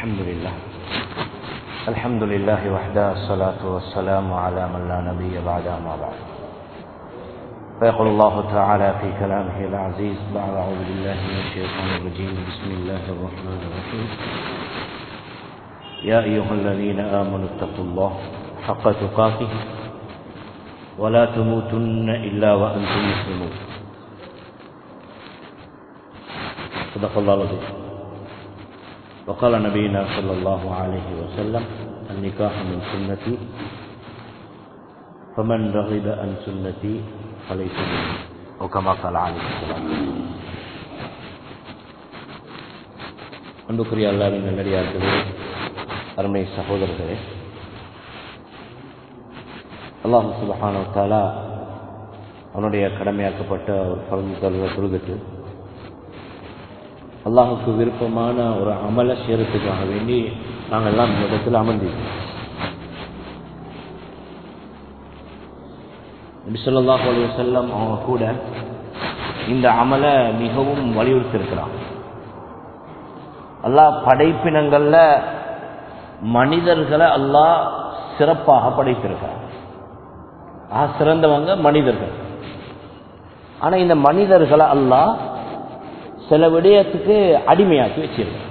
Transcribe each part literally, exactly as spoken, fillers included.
الحمد لله الحمد لله وحده الصلاة والسلام على من لا نبي بعد ما بعد فيقول الله تعالى في كلامه العزيز بعد أعوذ بالله من الشيطان الرجيم بسم الله الرحمن الرحيم يا أيها الذين آمنوا اتقوا الله حق تقاته ولا تموتن إلا وأنتم مسلمون صدق الله العظيم. وقال نبينا صلى الله عليه وسلم النكاح من سنتي فمن رغب عن سنتي فليس مني أو كما قال عليه السلام. அன்புக்குரிய அல்லாஹ்வின் நல்லடியார்களே, அருமை சகோதரர்களே, அல்லாஹ் சுப்ஹானஹு வ தஆலா அவனுடைய கடமையாக்கப்பட்ட ஒரு ஃபர்து தொழுகை தொழுதுட்டு அல்லாஹுக்கு விருப்பமான ஒரு அமலை செய்யறதுக்காக வேண்டி நாங்கள் எல்லாம் இந்த இடத்துல அமர்ந்திருக்கோம். நபி ஸல்லல்லாஹு அலைஹி வஸல்லம் அவங்க கூட இந்த அமலை மிகவும் வலியுறுத்தி இருக்கிறான். அல்லாஹ் படைப்பினங்கள்ல மனிதர்களை அல்லாஹ் சிறப்பாக படைத்திருக்கிறான். ஆக சிறந்தவங்க மனிதர்கள். ஆனா இந்த மனிதர்களை அல்லாஹ் சில விடயத்துக்கு அடிமையாக்கி வச்சிருக்கான்.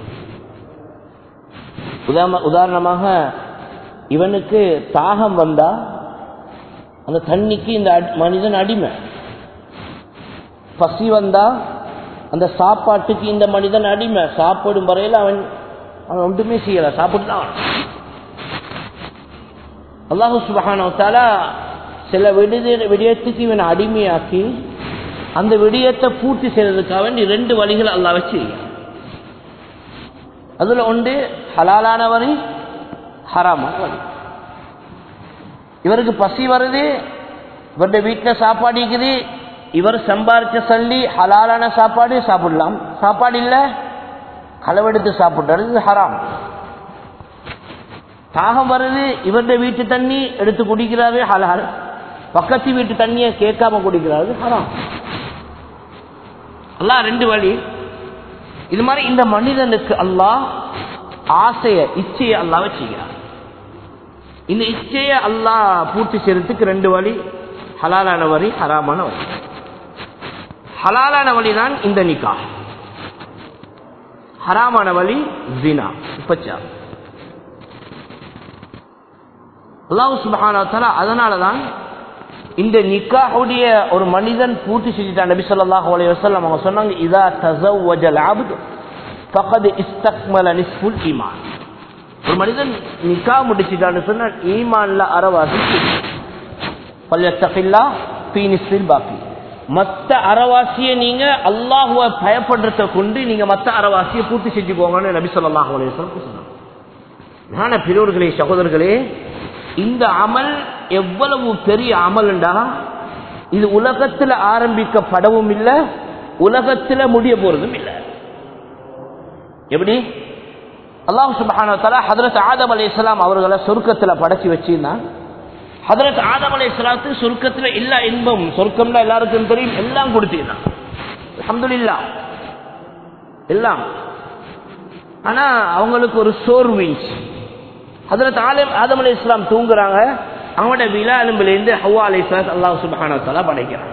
உதாரணமாக இவனுக்கு தாகம் வந்தா அந்த தண்ணிக்கு இந்த மனிதன் அடிமை. பசி வந்தா அந்த சாப்பாட்டுக்கு இந்த மனிதன் அடிமை. சாப்பிடும் வரையில் அவன் அவன் ஒன்றுமே செய்யல, சாப்பிட்டுதான். அல்லாஹ் சுப்ஹானஹு வ தஆலா சில விடயத்துக்கு இவன் அடிமையாக்கி அந்த விடயத்தை பூர்த்தி செய்யறதுக்காக வேண்டி ரெண்டு வழிகள் அல்லாஹ் வச்சு, அதுல ஒன்று ஹலாலான வழி, ஹராமான வழி. இவருக்கு பசி வருது, இவருடைய வீட்டில் சாப்பாடு இருக்குது, இவர் சம்பாதிச்ச சொல்லி ஹலாலான சாப்பாடு சாப்பிடலாம். சாப்பாடு இல்லை, களவெடுத்து சாப்பிடுறது ஹராம். தாகம் வருது, இவருடைய வீட்டு தண்ணி எடுத்து குடிக்கிறாரு ஹலால், பக்கத்து வீட்டு தண்ணியை கேட்காம குடிக்கிறாரு ஹராம். அல்லாஹ் ரெண்டு வழி. இது மாதிரி இந்த மனிதனுக்கு அல்லாஹ் ஆசைய இச்சையை அல்லாஹ் வச்சுக்கிறார். இந்த இச்சையை அல்லாஹ் பூர்த்தி செய்யறதுக்கு ரெண்டு வழி, ஹலாலான வழி, ஹராமான வழி. ஹலாலான வழிதான் இந்த நிக்காஹ். ஹராமான வழி ஜினா, விபச்சாரம். அல்லாஹ் சுப்ஹானஹு வ தஆலா அதனாலதான் இந்த நிக்காஹுடைய ஒரு மனிதன் பூர்த்தி செஞ்சிட்டான். நபி ஸல்லல்லாஹு அலைஹி வஸல்லம் அவங்க சொன்னாங்க, இதா தஸவ்வஜல் அப்து ஃபகத் இஸ்தக்மல நிஸ்ஃபுல் ஈமான். ஒரு மனிதன் நிக்காஹ் முடிச்சிட்டான்னு சொன்னா ஈமான்ல அரைவாசி. ஃபல்யத்தகில்லாஹ் ஃபீ நிஸ்ஃபில் பாக்கி. மத்த அரைவாசியை நீங்க அல்லாஹ்வை பயப்படுறத கொண்டு நீங்க மத்த அரைவாசியை பூர்த்தி செஞ்சுக்கோங்கன்னு நபி ஸல்லல்லாஹு அலைஹி வஸல்லம் சொன்னாங்க. ஞான பெரியோர்களே, சகோதரர்களே, இந்த அமல் எவ்வளவு பெரிய அமல்ண்டா, இது உலகத்தில் ஆரம்பிக்கப்படவும் இல்லை, உலகத்தில் முடிய போறதும் இல்லை. எப்படி? அல்லாஹ் சுப்ஹானஹு வ தஆலா ஹஜ்ரத் ஆதம் அலைஹிஸ்ஸலாம் அவர்களை சொர்க்கத்தில் படைச்சி வச்சிருந்தான். ஹஜ்ரத் ஆதம் அலைஹிஸ்ஸலாத்துக்கு சொர்க்கத்தில் எல்லா இன்பம், சொர்க்கம்னா எல்லாருக்கும் தெரியும், எல்லாம் கொடுத்திருந்தான். அல்ஹம்துலில்லாஹ் எல்லாம். ஆனா அவங்களுக்கு ஒரு சோர்வின்ஸ். ஹஜ்ரத் ஆதம் அலைஹிஸ்ஸலாம் தூங்குறாங்க, அவங்களோட விலா எலும்பிலிருந்து ஹவ்வா அலைஹிஸ்ஸலாம் அல்லாஹ் சுப்ஹானஹு வ தஆலா படைக்கிறான்.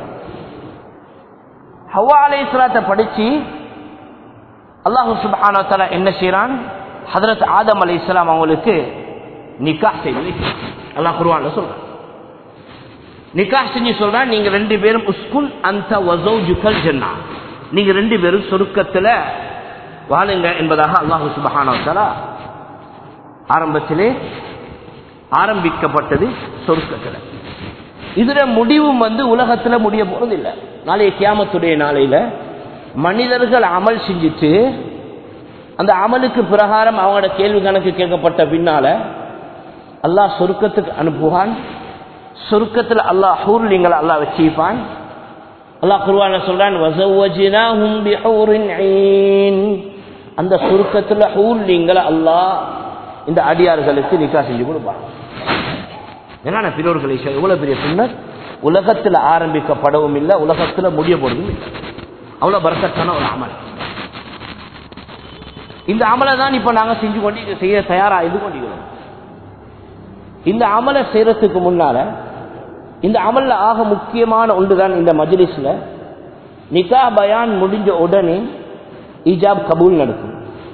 ஹவ்வா அலைஹிஸ்ஸலாத்தை படிச்சு அல்லாஹ் சுப்ஹானஹு வ தஆலா என்ன செய்றான்? ஹஜ்ரத் ஆதம் அலைஹிஸ்ஸலாம் அவங்களுக்கு நிக்காஹ் செய்து வைக்கிறான். அல்லாஹ் குர்ஆன்ல சொல்றான், நிக்காஹ் செஞ்சு சொல்றான், நீங்க ரெண்டு பேரும் உஸ்குன் அன்த வ ஸௌஜுகல் ஜன்னah, நீங்க ரெண்டு பேரும் சொர்க்கத்துல வாழுங்க என்பதாக அல்லாஹ் சுப்ஹானஹு வ தஆலா ஆரம்பத்திலே ஆரம்பிக்கப்பட்டது சொர்க்கத்தில். இதுல முடிவும் வந்து உலகத்துல முடிய போறது இல்லை. நாளைய கியாமத்துடைய நாளையில மனிதர்கள் அமல் செஞ்சுட்டு அந்த அமலுக்கு பிரகாரம் அவங்களோட கேள்வி கணக்கு கேட்கப்பட்ட பின்னால அல்லாஹ் சொர்க்கத்துக்கு அனுப்புவான். சொர்க்கத்தில் அல்லாஹ் ஹூர்லிங்களை அல்லாஹ் வச்சிருப்பான். அல்லாஹ் குர்ஆன்ல சொல்றான், வஸவ்வஜ்னாஹும் பிஹூரின் ஈன். அந்த சொர்க்கத்துல ஹூர்லிங்களை அல்லாஹ் இந்த அடியார்களுக்கு நிக்காஹ் செஞ்சு கொடுப்பாங்க. என்னென்ன பிறோர்களை எவ்வளவு பெரிய சுன்னத், உலகத்தில் ஆரம்பிக்கப்படவும் இல்லை, உலகத்தில் முடிய போறதும் இல்லை. அவ்வளவு பரக்கத்தான ஒரு அமல். இந்த அமலை தான் இப்ப நாங்க செஞ்சு கொண்டு செய்ய தயாரா இது கொண்டிருக்கிறோம். இந்த அமலை செய்யறதுக்கு முன்னால இந்த அமல்ல ஆக முக்கியமான ஒன்றுதான் இந்த மஜ்லிஸ்ல நிகா பயான் முடிஞ்ச உடனே இஜாப் கபூல் நடக்கும்.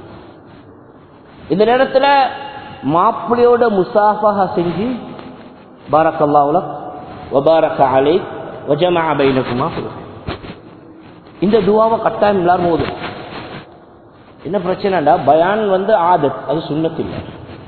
இந்த நேரத்துல மாப்பிள்ளையோட முசாஃபஹா செஞ்சு பாரக்கல்லாஹு லக் வ பாரக அலைக் வ ஜமஅ பைனகுமா இந்த துஆவை கட்டாயம் எல்லாரும் ஓதும். என்ன பிரச்சனைடா பயான் வந்து ஆதத், அது சுன்னத் இல்லை.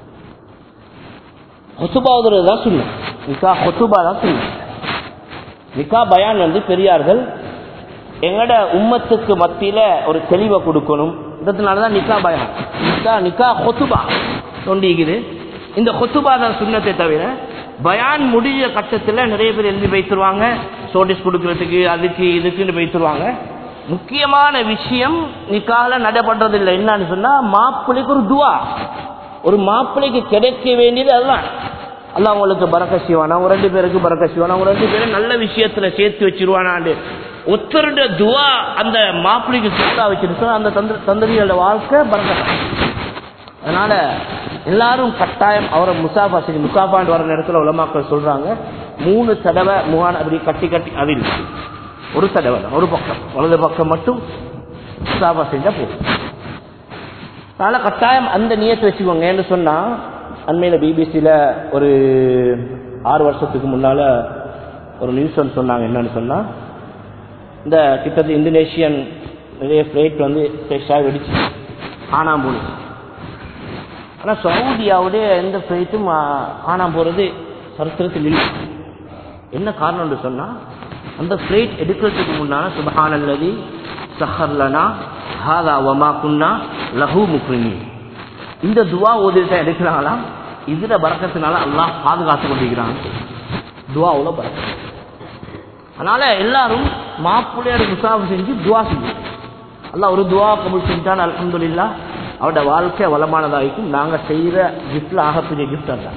ஹுதுபா ஓதுறது தான் சுன்னத், நிகா ஹுதுபா தான் சுன்னத். நிகா பயான் வந்து பெரியார்கள் எங்கட உம்மத்துக்கு மத்தியில ஒரு தெளிவை கொடுக்கணும். இதனாலதான் நிகா பயான் நிகா நிகா ஹுதுபா கொண்டிருக்குது. இந்த ஹுதுபா தான் சுன்னத்தை தவிர பயான் முடிஞ்ச கட்டத்தில் நிறைய பேர் எழுதி வைத்துருவாங்க, சோடிஸ் கொடுக்கறதுக்கு அதுக்கு இதுக்குன்னு வைத்துருவாங்க. முக்கியமான விஷயம் நிக்கால நடைபெறது இல்லை. என்னன்னு சொன்னா மாப்பிள்ளைக்கு ஒரு துவா, ஒரு மாப்பிள்ளைக்கு கிடைக்க வேண்டியது அதுதான். அல்லாஹ் உங்களுக்கு பரக்க செய்வானா, அவங்க ரெண்டு பேருக்கு பரக்க செய்வானா, அவங்க ரெண்டு பேரும் நல்ல விஷயத்துல சேர்த்து வச்சிருவானாண்டு ஒருத்தருடைய துவா அந்த மாப்பிள்ளைக்கு சொத்தா வச்சிருக்கோம். அந்த தந்த தந்ததியோட வாழ்க்கை பரக்க. அதனால எல்லாரும் கட்டாயம் அவரை முசாஃபா செஞ்சு முசாஃபாண்டு வர நேரத்தில் உலமாக்கள் சொல்றாங்க மூணு தடவை முகான் அப்படி கட்டி கட்டி அதில் ஒரு தடவை ஒரு பக்கம் வலது பக்கம் மட்டும் முசாஃபா செஞ்சா போதும். அதனால கட்டாயம் அந்த நியத்தை வச்சுக்கோங்க. என்று சொன்னா அண்மையில பிபிசியில ஒரு ஆறு வருஷத்துக்கு முன்னால ஒரு நியூஸ் ஒன்று சொன்னாங்க. என்னன்னு சொன்னா இந்த கிட்டத்தட்ட இந்தோனேஷியன் நிறைய பிளைட் வந்து ஃப்ரெஷ்ஷாக வெடிச்சு காணாம போகுது. ஆனால் சவுதியாவுடைய எந்த பிளைட்டும் காணாம போறது சரித்திரத்தில் இல்லை. என்ன காரணம்னு சொன்னா அந்த பிளைட் எடுக்கிறதுக்கு முன்னால சுப்ஹானல்லதி சஹர் லனா ஹாதா வமா குன்னா லஹு முக்ரிமீன் இந்த துவா ஓதிட்டு எடுக்கிறாங்களாம். இதுல பரக்கத்தினால அல்லாஹ் பாதுகாத்து கொண்டிருக்கிறாங்க. துவாவுல பரக்கத். அதனால எல்லாரும் மாப்பிள்ளையோட முசாஃபா செஞ்சு துவா செஞ்சு அல்லாஹ் ஒரு துவா கபூல் செஞ்சான் அல்ஹம்துலில்லாஹ் அவருடைய வாழ்க்கை வளமானதாகும். நாங்க செய்யற கிஃப்ட்ல ஆகக்கூடிய கிஃப்ட் அதான்.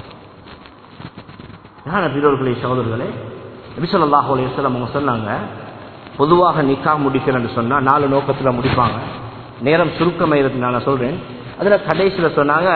பெரியவர்களே சகோதரர்களே, நபி ஸல்லல்லாஹு அலைஹி வஸல்லம் அவங்க சொன்னாங்க பொதுவாக நிக்கா முடிக்கிறேன்னு சொன்னா நாலு நோக்கத்துல முடிப்பாங்க. நேரம் சுருக்கமாயிருக்கு நான் சொல்றேன். அதுல கடைசியில சொன்னாங்க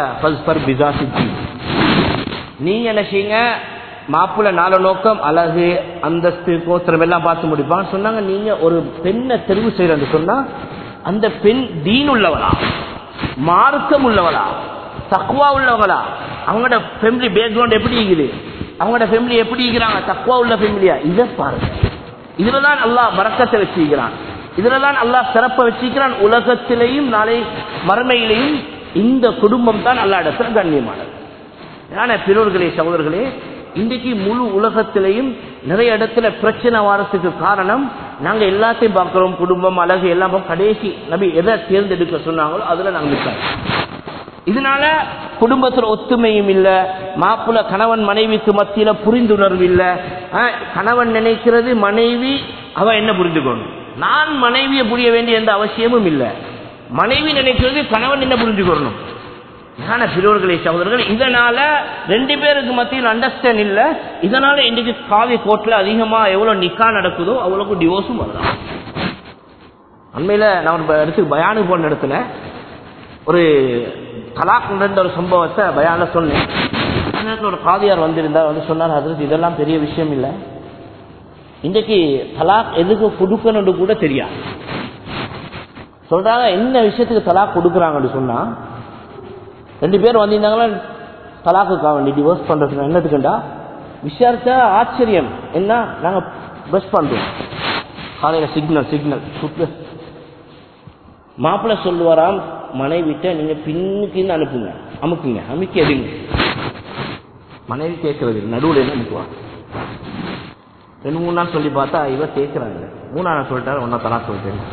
நீங்க என்ன செய்யுங்க, மாப்பிள்ள நாலு நோக்கம் அழகு அந்தஸ்து கோத்திரம் எல்லாம் பார்த்து முடிப்பாங்க. சொன்னாங்க நீங்க ஒரு பெண்ணை தெரிவு செய்யறன்னு சொன்னா அந்த பெண் தீன் உள்ளவளா, மார்க்கம் உள்ளவளா, தக்வா உள்ளவங்களா, அவங்களோட ஃபேமிலி பேக்ரவுண்ட் எப்படி இருக்குது, அவங்களோட ஃபேமிலி எப்படி இருக்கிறாங்க, தக்வா உள்ள ஃபேமிலியா, இதை பாருங்க. இதுலதான் அல்லாஹ் பரக்கத்தை வச்சிருக்கிறான், இதுலதான் அல்லாஹ் சிறப்பை வச்சிருக்கிறான். உலகத்திலேயும் நாளை மறுமையிலேயும் இந்த குடும்பம் தான் அல்லாஹ் இடத்துல கண்ணியமானது. ஏன்னா பெற்றோர்களே சகோதரர்களே, இன்றைக்கு முழு உலகத்திலையும் நிறைய இடத்துல பிரச்சனை வாரத்துக்கு காரணம் நாங்க எல்லாத்தையும் பார்க்கிறோம். குடும்பம் அழகு எல்லாம் கடைசி நபி எதை தேர்ந்தெடுக்க சொன்னாங்களோ அதுல நாங்க நிற்கிறோம். இதனால குடும்பத்துல ஒத்துமையும் இல்ல, மாப்பிள்ள கணவன் மனைவிக்கு மத்தியில புரிந்துணர்வு இல்ல. கணவன் நினைக்கிறது மனைவி அவ என்ன புரிஞ்சுக்கணும், நான் மனைவியை புரிய வேண்டிய எந்த அவசியமும் இல்ல. மனைவி நினைக்கிறது கணவன் என்ன புரிஞ்சுக்கணும். பெரியவர்களே சகோதரர்கள், இதனால ரெண்டு பேருக்கு மத்தியில் அண்டர்ஸ்டாண்ட் இல்ல. இதனால இன்றைக்கு காவி கோர்ட்ல அதிகமா எவ்வளவு நிக்கா நடக்குதோ அவ்வளவு டிவோர்ஸும் வரலாம். அண்மையில நான் இடத்துக்கு பயானு போன இடத்துல ஒரு தலாக் நடந்த ஒரு சம்பவத்தை பயான்ல சொன்னேன். ஒரு காதியார் வந்திருந்தார், வந்து சொன்னார், அதற்கு இதெல்லாம் பெரிய விஷயம் இல்லை, இன்றைக்கு தலாக் எதுக்கு கொடுக்கணும்னு கூட தெரியாது. சொல்றாங்க என்ன விஷயத்துக்கு தலாக் கொடுக்குறாங்கன்னு சொன்னா, ரெண்டு பேர் வந்திருந்தாங்களா தலாக்குக்காக வேண்டி டிவோர்ஸ் பண்றதுக்கு என்னதுக்குண்டா விசாரிச்சா ஆச்சரியம் என்ன, நாங்க பஸ் பண்றோம் காலையில சிக்னல் சிக்னல் மாப்பிள்ள சொல்லுவாராம் மனைவிட்ட நீங்க பின்னுக்கு அனுப்புங்க, அமுக்குங்க, அமுக்கி எடுங்க. மனைவி கேட்கறது நடுவில் என்ன அமுக்குவாங்க. ரெண்டு மூணு நாள் சொல்லி பார்த்தா இவ கேட்கிறாங்க. மூணா நாள் சொல்லிட்டாரு, ஒன்னா தலா சொல்லிட்டேன்.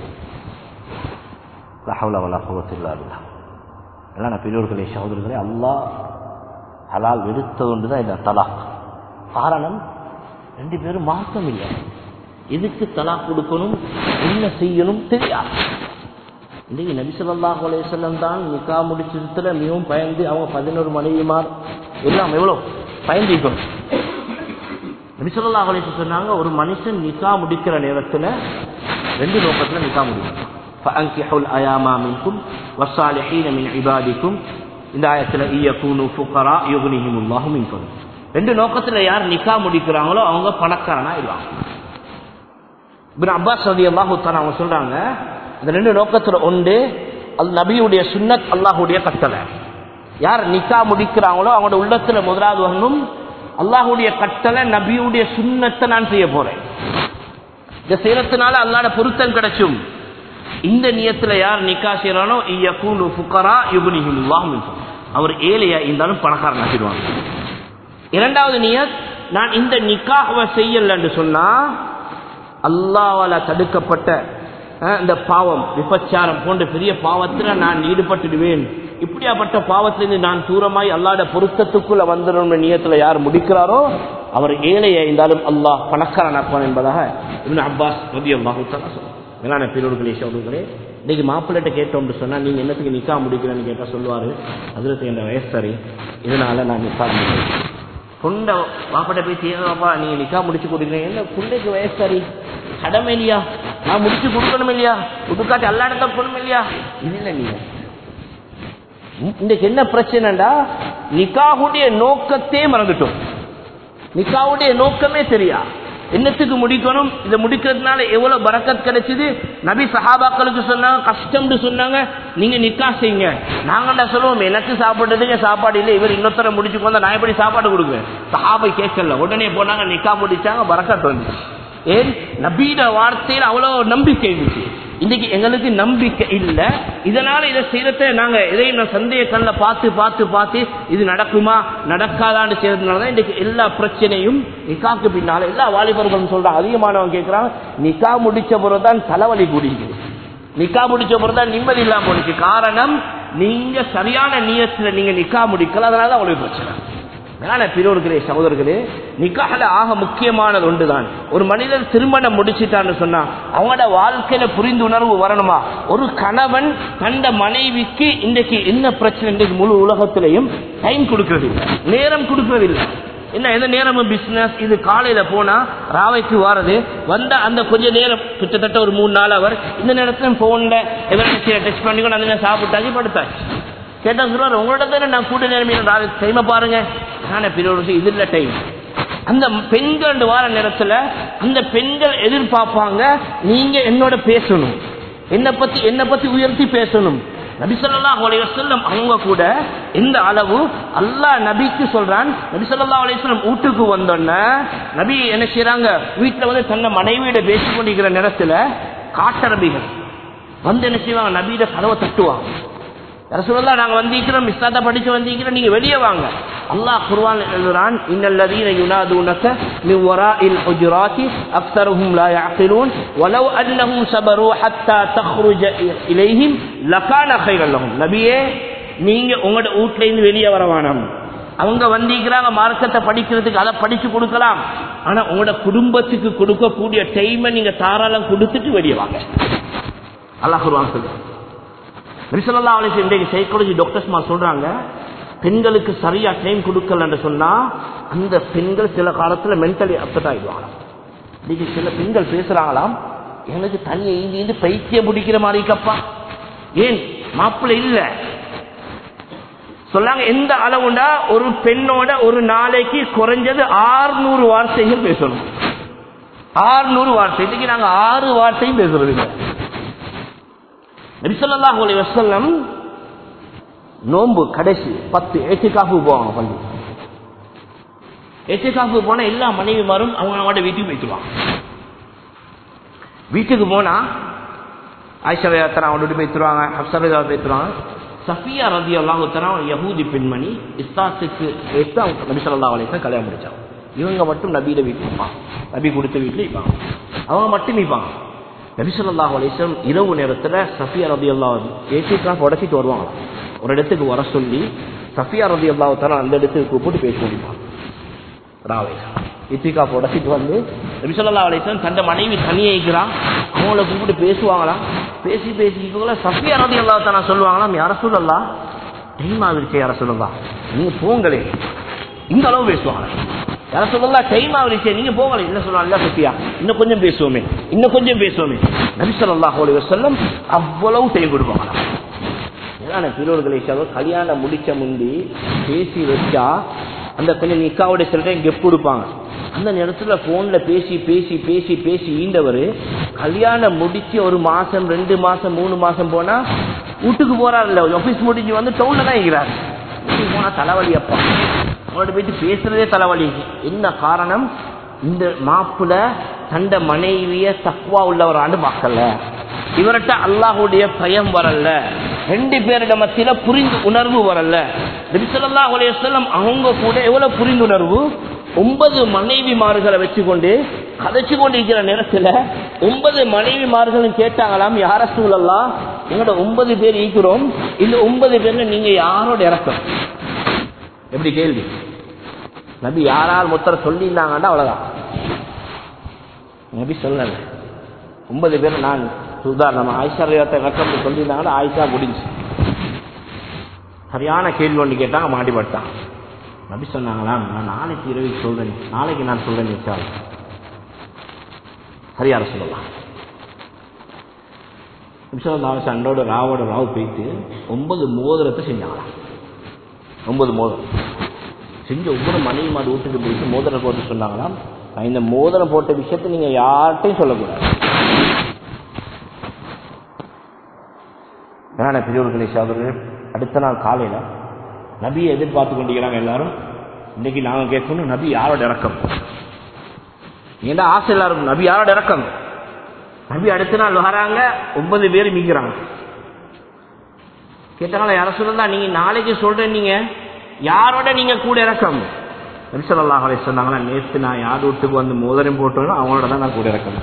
எல்லாம் பெரியோர்களே சகோதரர்களே, அல்லாஹ் ஹலால் வெறுத்தது ஒன்றுதான் இந்த தலாக். காரணம் ரெண்டு பேரும் மாற்றம் இல்லை. எதுக்கு தலாக் கொடுக்கணும், என்ன செய்யணும் தெரியாது. இன்றைக்கு நபி ஸல்லல்லாஹு அலைஹி வஸல்லம் தான் நிக்கா முடிச்சதுல மிகவும் பயந்து, அவங்க பதினோரு மனைவிமார் எல்லாம் எவ்வளவு பயந்திருக்கணும். நபி ஸல்லல்லாஹு அலைஹி வஸல்லம் சொன்னாங்க, ஒரு மனுஷன் நிக்கா முடிக்கிற நேரத்துல ரெண்டு நோக்கத்துல நிக்கா முடிக்கணும். فأنكحوا الأيام منكم والصالحين من عبادكم. இந்த ஆயத்துல இயகுனு ஃபுகரா யுக்னிஹிமுல்லாஹு மின் ஃபضل. ரெண்டு நோக்கத்துல யார் நிக்கா முடிக்கிறாங்களோ அவங்க பணக்காரனா இருவாங்க. இப்னு அப்பாஸ் ரலியல்லாஹு தஆலா அவங்க சொல்றாங்க இந்த ரெண்டு நோக்கத்துல ஒன்று அல் நபியுடைய சுன்னத், அல்லாஹ்வுடைய கட்டளை. யார் நிக்கா முடிக்கிறாங்களோ அவங்களோட உள்ளத்துல முதலாவது வரணும் அல்லாஹ்வுடைய கட்டளை, நபியுடைய சுன்னத்தை நான் செய்ய போறேன், இந்த செய்யறதுனால அல்லாஹ்வுடைய பொருத்தம் கிடைச்சும். இந்த நியத்துல யார் நிக்கா செய்யறானோ இயகுனு ஃபுகரா யுக்னிஹிமுல்லாஹு மின் ஃபضل, அவர் ஏழையா இருந்தாலும் பணக்காரன் ஆக்கிடுவாங்க. இரண்டாவது நியத், நான் இந்த நிக்காஹ்வை செய்யலன்னு சொன்னா அல்லாஹ்வால தடுக்கப்பட்ட இந்த பாவம் விபச்சாரம் போன்ற பெரிய பாவத்துல நான் ஈடுபட்டுடுவேன், இப்படியாப்பட்ட பாவத்திலிருந்து நான் தூரமாய் அல்லாஹ்வுடைய பொருத்தத்துக்குள்ள வந்துடும் நியத்துல யார் முடிக்கிறாரோ அவர் ஏழையா இருந்தாலும் அல்லாஹ் பணக்காரனாக்குவான் என்பதாக இப்னு அப்பாஸ் ரலியல்லாஹு தஆலா சொல்றாங்க. மேலான பெரியோர்களே சகோதரர்களே, இன்னைக்கு மாப்பிள்ளைட்ட கேட்டோம்னு சொன்னா நீங்க என்னத்துக்கு நிக்கா முடிக்கிறேன்னு கேட்டா சொல்லுவாரு, ஹஜ்ரத் என்ற வயசு சரி, இதனால நான் நிக்கா முடிக்கிறேன். பொண்ணை மாப்பிட்ட போய் தேவைப்பா நீங்க நிக்கா முடிச்சு கொடுக்குறீங்க, என்ன புண்டைக்கு வயசு சரி, கடமை இல்லையா, நான் முடிச்சு கொடுக்கணும் இல்லையா, புதுக்காட்டி எல்லா இடத்துல போகணும் இல்லையா, இது இல்லை. நீங்க இன்னைக்கு என்ன பிரச்சனைடா, நிக்காவுடைய நோக்கத்தே மறந்துட்டோம், நிக்காவுடைய நோக்கமே தெரியா, என்னத்துக்கு முடிக்கணும், இதை முடிக்கிறதுனால எவ்வளவு பரக்கத் கிடைச்சது. நபி சஹாபாக்களுக்கு சொன்னாங்க, கஷ்டம்னு சொன்னாங்க, நீங்க நிக்கா செய்யுங்க. நாங்கள்டா சொல்லுவோம் எனக்கு சாப்பிடுறதுக்கு சாப்பாடு இல்லை, இவர் இன்னொருத்தர முடிச்சுக்கு வந்தா நான் எப்படி சாப்பாடு கொடுக்குறேன். சஹாபை கேட்கல, உடனே போனாங்க, நிக்கா முடிச்சாங்க, பரக்கத் வந்து. ஏன் நபியோட வார்த்தையில் அவ்வளவு நம்பிக்கை இருந்துச்சு. இன்னைக்கு எங்களுக்கு நம்பிக்கை இல்லை, இதனால இதை செய்யறத நாங்க எதையும் சந்தேக கண்ணில் பார்த்து பார்த்து பார்த்து இது நடக்குமா நடக்காதான்னு செய்யறதுனாலதான் இன்னைக்கு எல்லா பிரச்சனையும் நிக்காக்கு பின்னால எல்லா வாலிபர்களும் சொல்றாங்க. அதிகமானவங்க கேட்கிறாங்க, நிக்கா முடிச்ச பிறகுதான் தலைவலி கூடிக்கு, நிக்கா முடிச்ச பிறகுதான் நிம்மதி இல்லாம போனுச்சு. காரணம் நீங்க சரியான நியத்துல நீங்க நிக்கா முடிக்கல, அதனால அவ்வளவு பிரச்சனை. பிறோர்களே சகோதரர்களே, நிக்காஹ்ல ஆக முக்கியமானது ஒன்றுதான். ஒரு மனிதன் திருமணம் முடிச்சுட்டான்னு சொன்னா அவங்களோட வாழ்க்கையில புரிந்து உணர்வு வரணுமா. ஒரு கணவன் தந்த மனைவிக்கு இன்றைக்கு என்ன பிரச்சனை, இன்றைக்கு முழு உலகத்திலையும் டைம் கொடுக்கறது இல்லை, நேரம் கொடுக்கறது இல்லை. என்ன எந்த நேரமும் பிசினஸ். இது காலையில போனா ராவைக்கு வாரது வந்த அந்த கொஞ்ச நேரம் கிட்டத்தட்ட ஒரு மூணு நாள் அவர் இந்த நேரத்துல போன்ல எவரேஜ் டச் பண்ணிக்கணும், அந்த நேரம் சாப்பிட்டாச்சு படுத்தாச்சு. கேட்டா சொல்றாரு, உங்களோட தானே நான் கூட நேரம் டைமை பாருங்க. இது இல்ல டைம். அந்த பெண்கள் வார நேரத்துல அந்த பெண்கள் எதிர்பார்ப்பாங்க, நீங்க என்னோட பேசணும், என்ன பத்தி என்ன பத்தி உயர்த்தி பேசணும். நபி ஸல்லல்லாஹு அலைஹி வஸல்லம் அவங்க கூட இந்த அளவு அல்லாஹ் நபிக்கு சொல்றான். நபி ஸல்லல்லாஹு அலைஹி வஸல்லம் வீட்டுக்கு வந்தோன்னே நபி என்ன செய்யறாங்க, வீட்டுல வந்து தன்னை மனைவியிட பேசிக் கொண்டிருக்கிற நேரத்துல காட்டரபிகள் வந்து என்ன செய்வாங்க, நபியிட கதவை தட்டுவாங்க. ரசூலுல்லாஹ் நாங்க வந்திருக்கிறோம், இஸ்லாத்தை படிச்சு வந்திருக்கிறோம், நீங்க வெளியே வாங்க. அல்லாஹ் குர்ஆன் எழுதுறான், இன்னல்லதீன யுனாதுனக மின் வராஇல் ஹுஜராத்தி அக்ஸருஹும் லா யஅகிலூன் வலவ் அன்னஹும் ஸபரு ஹத்தா தக்ருஜ இலைஹிம் லகான கைரல் லஹும். நபியே நீங்க உங்களோட வீட்ல இருந்து வெளியே வர வேணாம். அவங்க வந்திருக்கிறாங்க மார்க்கத்தை படிக்கிறதுக்கு, அதை படிச்சு கொடுக்கலாம். ஆனா உங்களோட குடும்பத்துக்கு கொடுக்கக்கூடிய டைமை நீங்க தாராளம் கொடுத்துட்டு வெளியே வாங்க. அல்லாஹ் குர்ஆன் சொல்றான். நபி ஸல்லல்லாஹு அலைஹி வஸல்லம் இன்றைக்கு சைக்காலஜி டாக்டர்ஸ்மா சொல்றாங்க, பெண்களுக்கு சரியா டைம் கொடுக்கலன்னு சொன்னா அந்த பெண்கள் சில காலத்துல மென்டலி அப்செட் ஆயிடுவாங்க. இன்னைக்கு சில பெண்கள் பேசுறாங்களாம், எனக்கு தனியை ஈந்து பைத்தியம் பிடிக்கிற மாதிரி இருக்கப்பா, ஏன் மாப்பிள்ளை இல்ல சொல்லாங்க. எந்த அளவுண்டா ஒரு பெண்ணோட ஒரு நாளைக்கு குறைஞ்சது ஆறுநூறு வார்த்தைகள் பேசணும். ஆறுநூறு வார்த்தை. இன்னைக்கு நாங்க ஆறு வார்த்தையும் பேசுறது இல்லை. நபி ஸல்லல்லாஹு அலைஹி வஸல்லம் நோன்பு கடைசி பத்து ஏத்திகாஃபு போவாங்க. பள்ளி ஏத்திகாஃபு போனா எல்லா மனைவிமாரும் அவங்க அவங்களோட வீட்டுக்கு போயிடுவாங்க. வீட்டுக்கு போனா ஆயிஷா ரலியல்லாஹு அவங்களோட போயிடுவாங்க, ஹப்ஸா ரலியல்லாஹு போயிடுவாங்க. சஃபியா ரலியல்லாஹு தஆலா யஹூதி பெண்மணி இஸ்லாத்துக்கு ஏற்று நபி ஸல்லல்லாஹு அலைஹி வஸல்லம் கல்யாணம் முடிச்சாங்க. இவங்க மட்டும் நபியில வீட்டுக்கு இருப்பாங்க, நபி கொடுத்த வீட்டுல இருப்பாங்க, அவங்க மட்டும் இருப்பாங்க. நபி ஸல்லல்லாஹு அலைஹி வஸல்லம் இரவு நேரத்துல சஃபியா ரலியல்லாஹு ஏத்திகாஃப் உடைச்சிட்டு வருவாங்க. ஒரு இடத்துக்கு வர சொல்லி சஃபியா ரலியல்லாஹு தஆலா அந்த இடத்துக்கு கூப்பிட்டு பேச முடியுமா. ராவே ஏத்திகாஃப் உடைச்சிட்டு வந்து நபி ஸல்லல்லாஹு அலைஹி வஸல்லம் தன்னை மனைவி தனியே இருக்கிறான், அவங்கள கூப்பிட்டு பேசுவாங்களாம். பேசி பேசிக்கோல சஃபியா ரலியல்லாஹு தஆலா சொல்லுவாங்களாம், யா ரசூலல்லாஹ் டைம் ஆகிடுச்சு, யா ரசூலல்லாஹ் நீங்க போங்களே. இந்த அளவு பேசுவாங்க. யாரும் சொல்லலாம் டைம் ஆகிருச்சு நீங்க போகல என்ன சொல்லலாம் சத்தியா இன்னும் கொஞ்சம் பேசுவோமே இன்னும் கொஞ்சம் பேசுவோமே நபி ஸல்லல்லாஹு அலைஹி வஸல்லம் அவ்வளவு டைம் கொடுப்பாங்க. பெரியவர்களை கல்யாணம் முடிச்ச முந்தி பேசி வச்சா அந்த கொஞ்சம் நிக்காவுடைய சில டைம் கெப் கொடுப்பாங்க. அந்த நேரத்துல போன்ல பேசி பேசி பேசி பேசி ஈண்டவர் கல்யாணம் முடிச்சு ஒரு மாசம் ரெண்டு மாசம் மூணு மாசம் போனா வீட்டுக்கு போறாரு இல்ல ஆபீஸ் முடிஞ்சு வந்து டவுன்ல தான் இருக்கிறாரு. வீட்டுக்கு போனா தலைவலி அப்பா அவங்கள்ட்ட போயிட்டு பேசுறதே தலைவலி. என்ன காரணம்? இந்த மாப்புல தண்ட மனைவிய தக்வா உள்ளவரான்னு பார்க்கல, இவர்கிட்ட அல்லாஹ்வுடைய பயம் வரல, ரெண்டு பேரிட மத்தியில புரிந்து உணர்வு வரல. நபி ஸல்லல்லாஹு அலைஹி வஸல்லம் அவங்க கூட எவ்வளவு புரிந்துணர்வு, ஒன்பது மனைவிமார்களை வச்சுக்கொண்டு கதைச்சு கொண்டிருக்கிற நேரத்துல ஒன்பது மனைவிமார்களும் கேட்டாங்களாம், யா ரசூலல்லாஹ் எங்களோட ஒன்பது பேர் ஈக்கிறோம், இந்த ஒன்பது பேர்ல நீங்க யாரோட இறக்கம்? எப்படி கேள்வி? நபி யாரால் மொத்தர சொல்லியிருந்தாங்கடா அவ்வளவுதான். நபி சொல்லல ஒன்பது பேர் நான் உதாரணமா ஆயிஷா இறக்கம் சொல்லியிருந்தாங்கன்னா ஆயிஷா முடிஞ்சு. சரியான கேள்வி ஒன்று கேட்டாங்க, மாட்டிப்பட்டான். நபி சொன்னாங்களாம் நான் நாளைக்கு இரவு சொல்றேன், நாளைக்கு நான் சொல்றேன் வச்சால் சரியான சொல்லலாம். அண்டோட ராவோட ராவ் போயிட்டு ஒன்பது மோதிரத்தை செஞ்சாங்களாம். ஒன்பது மோதிரம் செஞ்ச ஒவ்வொரு மனைவி மாடு வீட்டுக்கு போயிட்டு மோதிரம் போட்டு சொன்னாங்களாம், இந்த மோதிரம் போட்ட விஷயத்தை நீங்க யார்கிட்டையும் சொல்லக்கூடாது. பெரியவர்களே சகோதரர்களே, அடுத்த நாள் காலையில நபியை எதிர்பார்த்து கொண்டிருக்கிறாங்க எல்லாரும். இன்னைக்கு நாங்க கேட்கணும் நபி யாரோட இறக்கம், ஏன்னா ஆசை எல்லாரும் நபி யாரோட இறக்கம். நபி அடுத்த நாள் வராங்க, ஒன்பது பேர் மீக்கிறாங்க. கேட்டாங்களா யார சொல்லலாம் நீங்க நாளைக்கு சொல்றேன், நீங்க யாரோட நீங்க கூட இறக்கம்? நபி ஸல்லல்லாஹு அலைஹி வஸல்லம் சொன்னாங்களா, நேற்று நான் யார் வீட்டுக்கு வந்து மோதிரம் போட்டோம் அவங்களோட தான் நான் கூட இறக்கம்.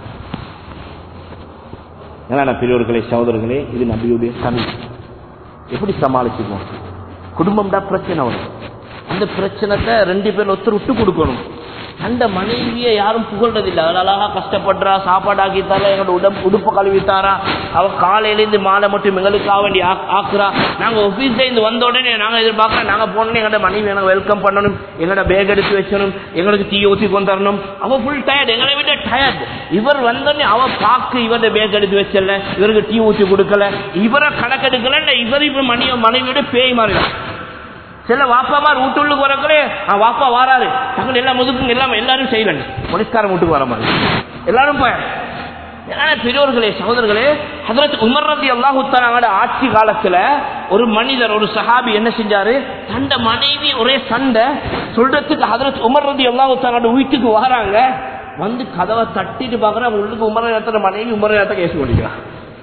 ஏன்னா பெரியவர்களே சகோதரர்களே, இது நபியுடைய தனி. எப்படி சமாளிச்சுக்குவோம்? குடும்பம்டா பிரச்சனை வரும். அந்த பிரச்சனைத்தை ரெண்டு பேர் ஒருத்தர் விட்டு கொடுக்கணும். அந்த மனைவியை யாரும் புகழ்றதில்லை. அவள் அழகா கஷ்டப்படுறா, சாப்பாடு ஆக்கித்தாரா, எங்களோட உடம்பு உடுப்பு கழுவித்தாரா, அவள் காலையிலேருந்து மாலை மட்டும் எங்களுக்காக வேண்டி ஆக்குறா. நாங்கள் ஆஃபீஸ்ல இருந்து வந்த உடனே நாங்கள் எதிர்பார்க்கலாம், நாங்கள் போனோன்னே எங்களோட மனைவி எனக்கு வெல்கம் பண்ணணும், எங்களோட பேக் எடுத்து வச்சணும், எங்களுக்கு டீ ஊற்றி கொண்டு தரணும். அவள் ஃபுல் டயர்ட், எங்களை விட டயர்ட். இவர் வந்தோடனே அவள் பார்க்க இவரோட பேக் எடுத்து வச்சல, இவருக்கு டீ ஊற்றி கொடுக்கல, இவரை கணக்கெடுக்கல, இவர் இப்ப மனைவி மனைவியோட பேய் மாறிதான். சில வாப்பாமார் வீட்டுள்ளுக்கு வரக்குள்ளே வாப்பா வாராரு, தங்கள் எல்லா முதுக்கும் எல்லாம் எல்லாரும் செய்யல, போலீஸ்காரன் வீட்டுக்கு வர மாதிரி எல்லாரும் போய். பெரியோர்களே சகோதரர்களே, ஹஜ்ரத் உமர் ரலியல்லாஹு தஆலா ஆட்சி காலத்துல ஒரு மனிதர் ஒரு சஹாபி என்ன செஞ்சாரு, தண்ட மனைவி ஒரே சண்டை சொல்றதுக்கு ஹஜ்ரத் உமர் ரலியல்லாஹு தஆலா வீட்டுக்கு வராங்க. வந்து கதவை தட்டிட்டு பாக்குறாங்க, உள்ளுக்கு உமர் நேரத்துல மனைவி உமர் நேரத்தை கேஸ் பண்ணிக்கிறான்.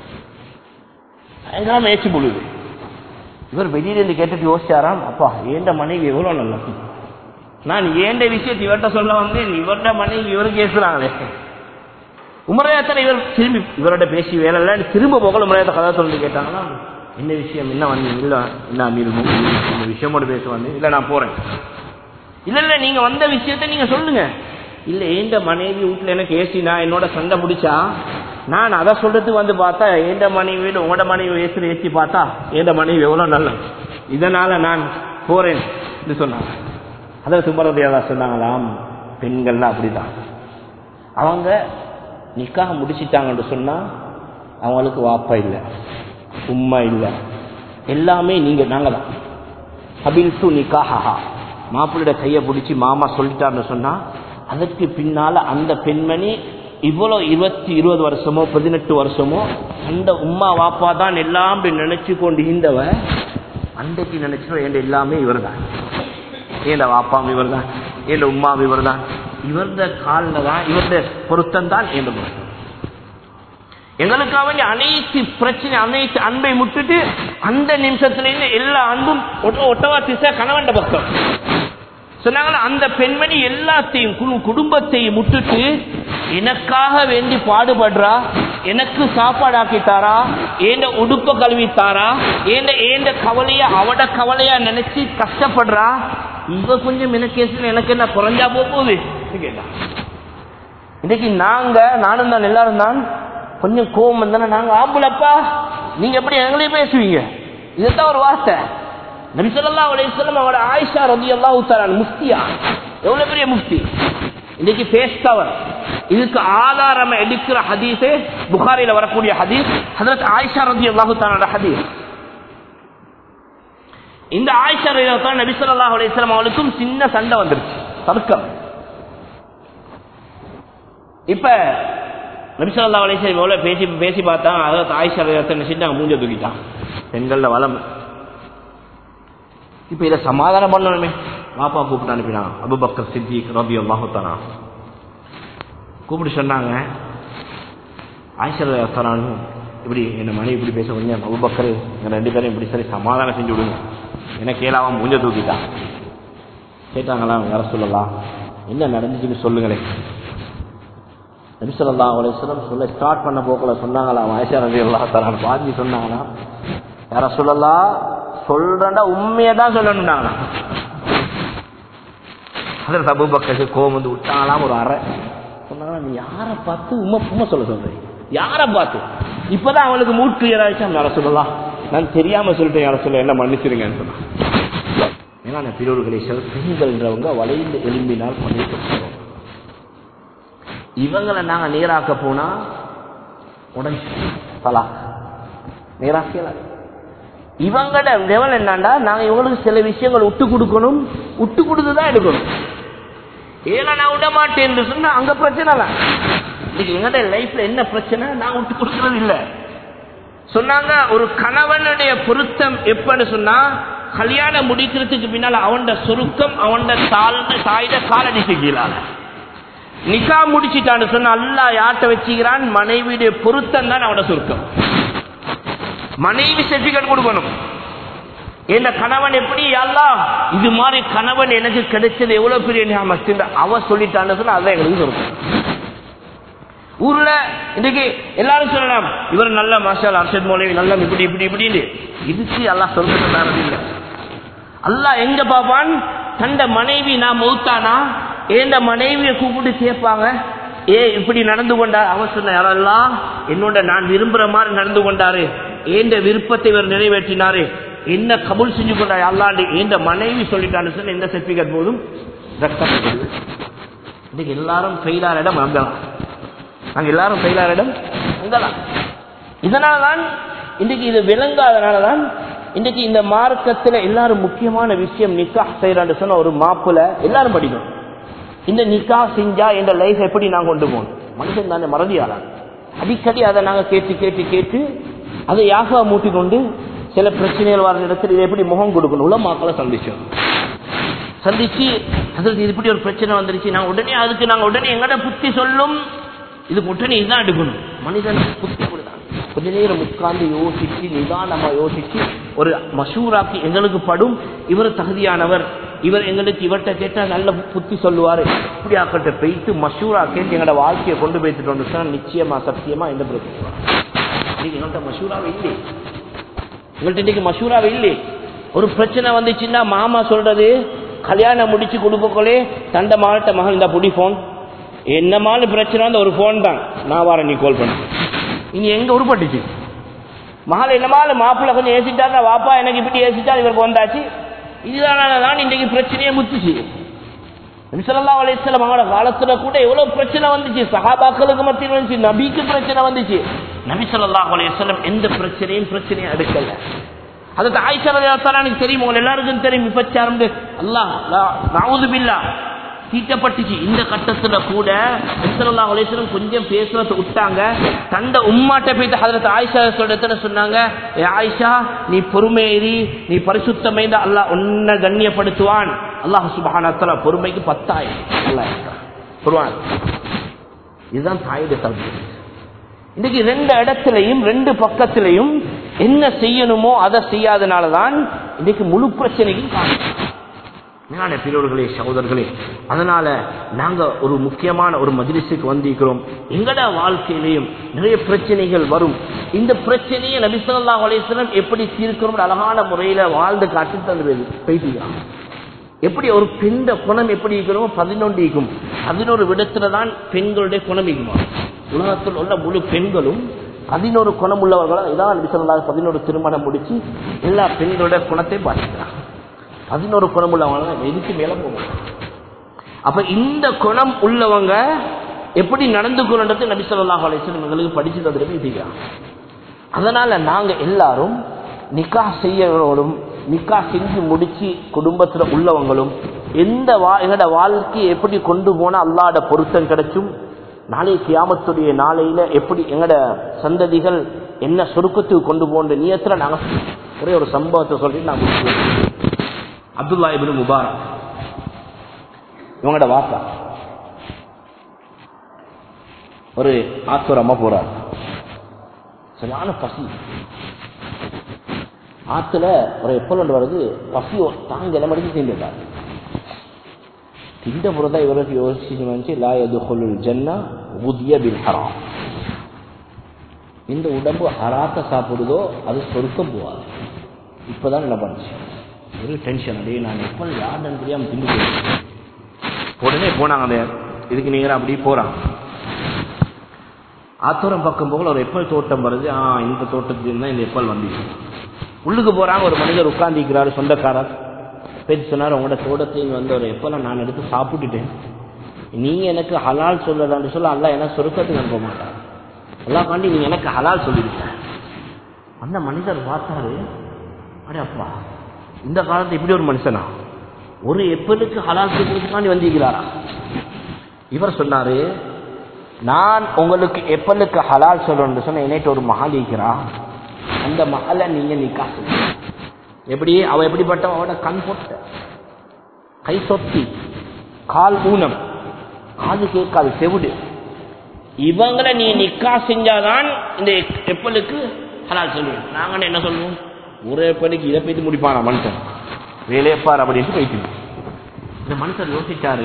அதெல்லாம் மேய்ச்சி பொழுது இவர் வெளியிலிருந்து கேட்டுட்டு யோசிச்சாராம், அப்பா ஏண்ட மனைவி எவ்வளவு நல்ல, நான் ஏண்ட விஷயத்தை இவர்கிட்ட சொல்ல வந்தேன், இவர்ட மனைவி இவரு கேசுறாங்களே. உமரேயத்தில் இவர் திரும்பி இவரோட பேசி வேலை இல்லை, திரும்ப போகல உமரேயத்தை கதை சொல்லி கேட்டாங்கன்னா, என்ன விஷயம் என்ன வந்து இல்லை என்ன அமீர் இந்த விஷயமோட பேச வந்து இல்லை நான் போறேன். இல்ல இல்ல நீங்க வந்த விஷயத்த நீங்க சொல்லுங்க. இல்ல ஏண்ட மனைவி வீட்டுல எனக்கு ஏசினா என்னோட சண்டை பிடிச்சா நான் அதை சொல்றதுக்கு வந்து பார்த்தா ஏண்ட மனைவி உங்களோட மனைவி ஏசி ஏற்றி பார்த்தா ஏண்ட மனைவி எவ்வளவு நல்ல, இதனால நான் போறேன் சொன்னாங்க. அதை சுப்பரதையா சொன்னாங்களாம், பெண்கள்லாம் அப்படிதான், அவங்க நிக்காக முடிச்சிட்டாங்கன்னு சொன்னா அவங்களுக்கு வாப்பா இல்லை உம்மா இல்லை, எல்லாமே நீங்க நாங்க தான். அபில் டு நிக்காஹா, மாப்பிள்ளையோட கையை பிடிச்சி மாமா சொல்லிட்டாருன்னு சொன்னா அதற்கு பின்னால அந்த பெண்மணி இவ்வளவு இருபத்தி இருபது வருஷமோ பதினெட்டு வருஷமோ அந்த உம்மா வாப்பா தான் எல்லாம் நினைச்சு கொண்டு இருந்தவ அன்றைக்கு நினைச்சோம் என் எல்லாமே இவர் தான், ஏண்ட வாப்பாம் இவர் தான், ஏண்ட உம்மாவும் இவர் தான், இவர்த காலில் தான் இவரது பொருத்தம் தான் ஏண்ட பொருத்தம். எங்களுக்காக வேண்டிய அனைத்து பிரச்சனை அனைத்து அன்பை முட்டுட்டு அந்த நிமிஷத்துல எல்லா அன்பும் ஒட்டவா திசை கணவன் பக்கம் சொன்னாங்களா. அந்த பெண்மணி எல்லாத்தையும் குடும்பத்தையும் முட்டுட்டு எனக்காக வேண்டி பாடுபடுறா, எனக்கு சாப்பாடு ஆக்கித்தாரா, ஏண்ட உடுப்ப கழுவித்தாரா, ஏண்ட ஏண்ட கவலையா அவட கவலையா நினைச்சு கஷ்டப்படுறா. இவ கொஞ்சம் எனக்கு எனக்கு என்ன குறைஞ்சா போகுது கேட்டா. இன்னைக்கு நாங்க நானும் தான் எல்லாரும் தான் கொஞ்சம் கோபம் வந்தானே நாங்க ஆம்புலப்பா நீங்க எப்படி எங்களையும் பேசுவீங்க, இதுதான் ஒரு வார்த்தை. நபி ஸல்லல்லாஹு அலைஹி வஸல்லம் அவரோட ஆயிஷா ரலியல்லாஹு தஆலா முஃப்தியா, எவ்வளவு பெரிய முஃப்தி, இன்னைக்கு பேஸ்தவர். இதுக்கு ஆதாரம் எடுக்கிற ஹதீஸே புகாரில வரக்கூடிய ஹதீஸ் ஹஜ்ரத் ஆயிஷா ரலியல்லாஹு தஆலா ஹதீஸ். இந்த ஆயிஷா ரலியல்லாஹு தஆலா நபி ஸல்லல்லாஹு அலைஹி வஸல்லம் அவங்களுக்கும் சின்ன சண்டை வந்துருச்சு, தர்க்கம். இப்ப நபி ஸல்லல்லாஹு அலைஹி வஸல்லம் எவ்வளவு பேசி பேசி பார்த்தா ஹஜ்ரத் ஆயிஷா ரலியல்லாஹு தஆலா நினைச்சிட்டு மூஞ்ச தூக்கிட்டான். பெண்கள்ல வளம். இப்ப இதை சமாதானம் பண்ணணுமே, பாப்பா கூப்பிட்டு அனுப்பினா அபூபக்கர் சித்திக் ரலியல்லாஹு தஆலா கூப்பிட்டு சொன்னாங்க, ஆயிஷா ரலியல்லாஹு தஆலா இப்படி என்ன மனைவி இப்படி பேச கொஞ்சம் அபூபக்கர் ரெண்டு பேரும் இப்படி சரி சமாதானம் செஞ்சு விடுங்க, என்ன கேளாம மூஞ்ச தூக்கிட்டான். கேட்டாங்களா, யார சொல்லலாம், என்ன நடந்துச்சுன்னு சொல்லுங்களேன். நபி ஸல்லல்லாஹு அலைஹி வஸல்லம் சொல்ல ஸ்டார்ட் பண்ண போக்குல சொன்னாங்களா, ஆயிஷா ரலியல்லாஹு தஆலா பாதி சொன்னாங்களா, யார சொல்லலாம் சொல்றா உண்மையை தான் சொல்லணும்னாங்களா. அதில் அபூபக்கருக்கு கோவம் வந்து விட்டாங்களாம் ஒரு அறை. சொன்னாங்களா, நீ யாரை பார்த்து உண்மை உண்மை சொல்ல சொல்றேன், யாரை பார்த்து? இப்பதான் அவளுக்கு மூட் கிளியர் ஆயிடுச்சா, யார சொல்லலாம், நான் தெரியாம சொல்லிட்டேன், யார சொல்ல என்ன மன்னிச்சிருங்கன்னு சொன்னான். ஏன்னா பிறர்களை பெண்கள்ன்றவங்க வளைந்து எழும்பினால் மன்னிக்க, இவங்களை நாங்க நேராக்க போனா உடனே தலா நேராக்கல. இவங்கட லெவல் என்னன்னா, நாங்க இவங்களுக்கு சில விஷயங்கள் விட்டு கொடுக்கணும், விட்டு கொடுத்துதான் எடுக்கணும். ஏன்னா நான் விட மாட்டேன் சொன்னா அங்க பிரச்சனை தான். இன்னைக்கு எங்கட லைஃப்ல என்ன பிரச்சனை, நான் விட்டு கொடுக்கறது இல்ல. சொன்னாங்க ஒரு கணவனுடைய பொருத்தம் எப்பன்னு சொன்னா, கல்யாணம் முடிக்கிறதுக்கு பின்னால அவன் சுருக்கம் அவன் தாழ்ந்த தாய்த காலடிக்கு கீழால நிக்கா முடிச்சுட்டான்னு சொன்னா அல்லாஹ் யார்கிட்ட வச்சுக்கிறான், மனைவியுடைய பொருத்தம் தான் அவனோட சுருக்கம். மனைவி சர்டிபிகேட் கொடுக்கணும். இந்த கணவன் எப்படி, அல்லாஹ் இது மாதிரி கணவன் எனக்கு கிடைச்சது எவ்வளவு பெரிய நியாமத், அவ சொல்லிட்டான்னு சொன்னா அதான் எங்களுக்கு சுருக்கம். ஊர்ல இன்னைக்கு எல்லாரும் சொல்லலாம், இவர் நல்ல மாஷா அர்ஷத் மௌலவி நல்ல இப்படி இப்படி இப்படின்னு, இதுக்கு அல்லாஹ் சொல்றது இல்லை. அல்லாஹ் எங்க பாப்பான், தந்த மனைவி நான் மௌத்தானா ஏந்த மனைவியை கூப்பிட்டு கேட்பாங்க, ஏ இப்படி நடந்து கொண்டார். அவன் சொன்ன யாரெல்லாம் என்னோட நான் விரும்புற மாதிரி நடந்து கொண்டாரு, ஏந்த விருப்பத்தை இவர் நிறைவேற்றினாரு, என்ன கபூல் செஞ்சு கொண்டார் அல்லாண்டு ஏந்த மனைவி சொல்லிட்டான்னு சொன்ன எந்த சர்டிபிகேட் போதும் ரத்தம். இன்னைக்கு எல்லாரும் ஃபெயிலான இடம் அங்கலாம், நாங்க எல்லாரும் ஃபெயிலான இடம் அங்கலாம். இதனால்தான் இன்னைக்கு இது விளங்காதனாலதான் இன்னைக்கு இந்த மார்க்கத்துல எல்லாரும் முக்கியமான விஷயம் நிக்கா செய்யறான்னு சொன்ன ஒரு மாப்பிள்ள எல்லாரும் படிக்கணும். இந்த நிக்கா செஞ்சா என்ற லைஃப் எப்படி நாங்க கொண்டு போகணும், மனுஷன் தானே மறதியாளர். அடிக்கடி அதை நாங்க கேட்டு கேட்டு கேட்டு அதை யாகா மூட்டிக்கொண்டு சில பிரச்சனைகள் வர இடத்துல இதை எப்படி முகம் கொடுக்கணும் உள்ள மக்களை சந்திச்சோம். சந்திச்சு அதற்கு இது இப்படி ஒரு பிரச்சனை வந்துருச்சு, நாங்க உடனே அதுக்கு நாங்க உடனே எங்கட புத்தி சொல்லும், இதுக்கு உடனே இதுதான் எடுக்கணும். மனிதன் புத்தி கொடுதான் கொஞ்ச நேரம் உட்கார்ந்து யோசிச்சு நிதானமா யோசிச்சு ஒரு மஷூராக்கி எங்களுக்கு படும், இவர் தகுதியானவர், இவர் எங்களுக்கு இவர்கிட்ட கேட்டா நல்ல புத்தி சொல்லுவாரு, இப்படி ஆக்கிட்ட போயிட்டு மஷூரா கேட்டு எங்களோட வாழ்க்கையை கொண்டு போயிட்டு நிச்சயமா சத்தியமா எந்த பிரச்சனை எங்கள்கிட்ட மஷூராவே இல்லை. எங்கள்கிட்ட இன்னைக்கு மஷூராவே இல்லை. ஒரு பிரச்சனை வந்துச்சுன்னா மாமா சொல்றது கல்யாணம் முடிச்சு கொடுப்போக்கலே தண்ட மாவட்ட மகன் இந்த புடி போன் என்னமான பிரச்சனை அந்த ஒரு போன் தான், நான் வரேன் நீ கால் பண்ண. இனி எங்க உருப்பட்டுச்சு மகள் என்னமாலும் மாப்பிள்ள கொஞ்சம் ஏசிட்டாருன்னா வாப்பா எனக்கு இப்படி ஏசிட்டா இவருக்கு வந்தாச்சு. இதுதான் இன்றைக்கு பிரச்சனையே முத்துச்சு. நபி ஸல்லல்லாஹு அலைஹி வஸல்லம் அவங்களோட காலத்துல கூட எவ்வளவு பிரச்சனை வந்துச்சு, சஹாபாக்களுக்கு மத்தியில் வந்துச்சு, நபிக்கு பிரச்சனை வந்துச்சு. நபி ஸல்லல்லாஹு அலைஹி வஸல்லம் எந்த பிரச்சனையும் பிரச்சனையை எடுக்கல. அது ஆயிஷா ரலியல்லாஹு தஆலா எனக்கு தெரியும், உங்க எல்லாருக்கும் தெரியும், விபச்சாரம் அல்லாஹ் நஊது பில்லாஹ் தீட்டப்பட்டுச்சு. இந்த கட்டத்துல கூட நபி ஸல்லல்லாஹு அலைஹி வஸல்லம் கொஞ்சம் பேசுறத விட்டாங்க. தந்த உம்மாட்ட போயிட்டு ஹஜ்ரத் ஆயிஷா சொல்றத சொன்னாங்க, ஏ ஆயிஷா நீ பொறுமையேறி நீ பரிசுத்தமைந்த அல்லாஹ் உன்னை கண்ணியப்படுத்துவான். அல்லாஹ் சுப்ஹானஹு வ தஆலா பொறுமைக்கு பத்தாயிரம் அல்லாஹ் குர்ஆன். இதுதான் தாயுடைய தகுதி. இன்னைக்கு ரெண்டு இடத்திலையும் ரெண்டு பக்கத்திலையும் என்ன செய்யணுமோ அதை செய்யாதனாலதான் இன்னைக்கு முழு பிரச்சனைக்கும் காரணம். பிறர்களே சகோதரர்களே, அதனால நாங்க ஒரு முக்கியமான ஒரு மஜ்லிஸுக்கு வந்திருக்கிறோம். எங்கட வாழ்க்கையிலையும் நிறைய பிரச்சனைகள் வரும். இந்த பிரச்சனையை நபி ஸல்லல்லாஹு அலைஹி வஸல்லம் எப்படி தீர்க்கணும் அழகான முறையில வாழ்ந்து காட்டி தந்து பேசுகிறாங்க. எப்படி ஒரு பெண்ட குணம் எப்படி இருக்கணுமோ பதினொன்று இருக்கும். பதினோரு விடத்துலதான் பெண்களுடைய குணம் இருக்குமா. உலகத்தில் உள்ள முழு பெண்களும் பதினோரு குணம் உள்ளவர்களா இதான் நபி ஸல்லல்லாஹு அலைஹி வஸல்லம் பதினோரு திருமணம் முடிச்சு எல்லா பெண்களோட குணத்தையும் பாதிக்கிறாங்க. பதினோரு குணம் உள்ளவங்க எதுக்கு மேல போவாங்க. அப்ப இந்த குணம் உள்ளவங்க எப்படி நடந்து கொள்றது நபி ஸல்லல்லாஹு அலைஹி வஸல்லம் எங்களுக்கு படிச்சு தந்துருக்காங்க. அதனால நாங்க எல்லாரும் நிக்காஹ் செய்யறவங்களும் நிக்காஹ் செஞ்சு முடிச்சு குடும்பத்துல உள்ளவங்களும் எந்த எங்கட வாழ்க்கையை எப்படி கொண்டு போனா அல்லாஹ்வோட பொருத்தம் கிடைச்சும் நாளை கியாமத்துடைய நாளையில எப்படி எங்கட சந்ததிகள் என்ன சொர்க்கத்துக்கு கொண்டு போன்ற நியத்துல நாங்க ஒரே ஒரு சம்பவத்தை சொல்லிட்டு நாங்க அப்துல்லா இப்னு முபாரக் இவங்களோட வாப்பா ஒரு ஆத்துரமா போறார். சரியான பசி, ஆத்துல ஒரு எப்பொழுது வருது, பசி தாங்க எல்லாம் மடிச்சு திண்டார். திண்ட பொழுதுதான் இவருக்கு யோசிச்சு லா யதுகுலுல் ஜன்னா உதிய பில் ஹராம். இந்த உடம்பு ஹராத்த சாப்பிடுதோ அது சொர்க்கம் போவாது. இப்பதான் என்ன பண்ணுச்சு ஒரு டென்ஷன், அடே நான் எப்ப யாருன்னு தெரியாம திண்டு உடனே போனாங்க. அந்த இதுக்கு நீங்க அப்படி போறாங்க. ஆத்தோரம் பக்கம் போக ஒரு எப்பல் தோட்டம் வருது. ஆஹ் இந்த தோட்டத்துக்கு தான் இந்த எப்பல் வந்துச்சு. உள்ளுக்கு போறாங்க. ஒரு மனிதர் உட்கார்ந்திருக்கிறாரு, சொந்தக்காரர். பேச்சு சொன்னார், உங்களோட தோட்டத்தையும் வந்து ஒரு எப்பல நான் எடுத்து சாப்பிட்டுட்டேன், நீங்க எனக்கு ஹலால் சொல்லலான்னு சொல்ல அல்ல எனக்கு சொருக்கத்துக்கு அனுப்ப மாட்டார். எல்லாம் காண்டி நீங்க எனக்கு ஹலால் சொல்லிருக்க. அந்த மனிதர் பார்த்தாரு, அடே அப்பா இந்த காலத்து இப்படி ஒரு மனுஷனா ஒரு எப்பலுக்கு ஹலால் சொல்றதுக்காண்டி வந்திருக்கிறாரா? இவர் சொன்னாரு, நான் உங்களுக்கு எப்பலுக்கு ஹலால் சொல்லணும்னு சொன்ன என்னைட்டு ஒரு மகள் இருக்கிறா, அந்த மகளை நீங்க நிக்கா சொல்லுங்க. எப்படி அவ எப்படிப்பட்ட அவட கண் பொட்ட, கை சொத்தி, கால் ஊனம், காது கேட்காது, செவிடு, இவங்களை நீ நிக்கா செஞ்சாதான் இந்த எப்பலுக்கு ஹலால் சொல்லுவேன். நாங்க என்ன சொல்லுவோம், ஒரு எப்பலுக்கு இதை போய்த்து முடிப்பானா மனுஷன், வேலையப்பார் அப்படின்ட்டு போயிட்டு. இந்த மனுஷன் யோசிச்சாரு,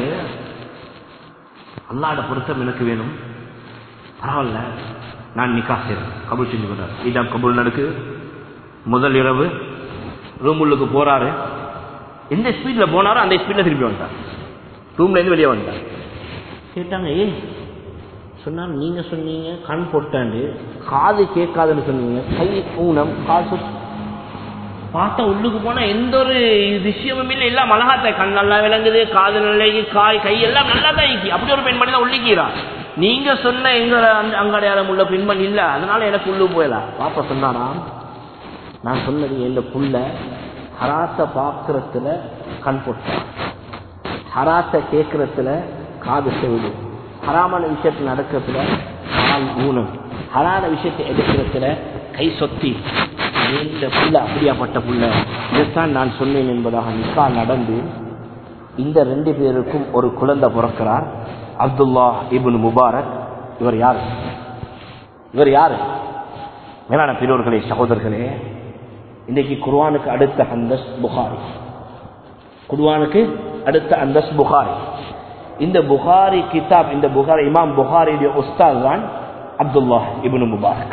அல்லாஹ்வோட பொருத்தம் எனக்கு வேணும், பரவாயில்ல நான் நிக்கா செய்றேன், கபூல் செஞ்சு கொண்டாரு. இதான் கபூல் நடக்கு. முதல் இரவு ரூமுள்ளுக்கு போறாரு. எந்த ஸ்பீட்ல போனாரோ அந்த ஸ்பீட்ல திருப்பி வந்துட்டார். ரூம்ல இருந்து வெளியே வந்துட்டார். கேட்டாங்க, ஏ சொன்னாங்க, நீங்க சொன்னீங்க கண் பொட்டாண்டு, காது கேட்காதுன்னு சொன்னீங்க, கை ஊனம், கால் சுத்தி பார்த்தா உள்ளுக்கு போனா எந்த ஒரு விஷயமும் இல்லை, எல்லாம் அழகாத்த, கண் நல்லா விளங்குது, காது நல்லா, காய் கை எல்லாம் நல்லா தான் இருக்கு. அப்படி ஒரு பெண்மணி தான் உள்ளிக்கிறா. நீங்க சொன்ன எங்க அங்கடையாளம் உள்ள பெண்மணி இல்ல, அதனால எனக்கு உள்ளு போயலாம். பாப்பா சொன்னானா, நான் சொன்னது எந்த புள்ள ஹராத்த பாக்குறதுல கண் பொட்ட, ஹராத்த கேட்கறதுல காது செவிடு, ஹராமான விஷயத்துல நடக்கிறதுல கால் ஊனம், ஹரான விஷயத்தை எடுக்கிறதுல கை சொத்தி, இந்த புள்ள அப்படியாப்பட்ட புள்ள, இதைத்தான் நான் சொன்னேன் என்பதாக நிக்கா நடந்து இந்த ரெண்டு பேருக்கும் ஒரு குழந்தை பிறக்கிறார், அப்துல்லா இப்னு முபாரக். இவர் யாரு? இவர் யாரு? மேலான பெரியோர்களே, சகோதரர்களே, இன்னைக்கு குர்ஆனுக்கு அடுத்த அந்தஸ் புகாரி, குர்ஆனுக்கு அடுத்த அந்தஸ் புகாரி. இந்த புகாரி கிதாப், இந்த புகாரி இமாம் புகாரியுடைய உஸ்தாத் தான் அப்துல்லா இப்னு முபாரக்.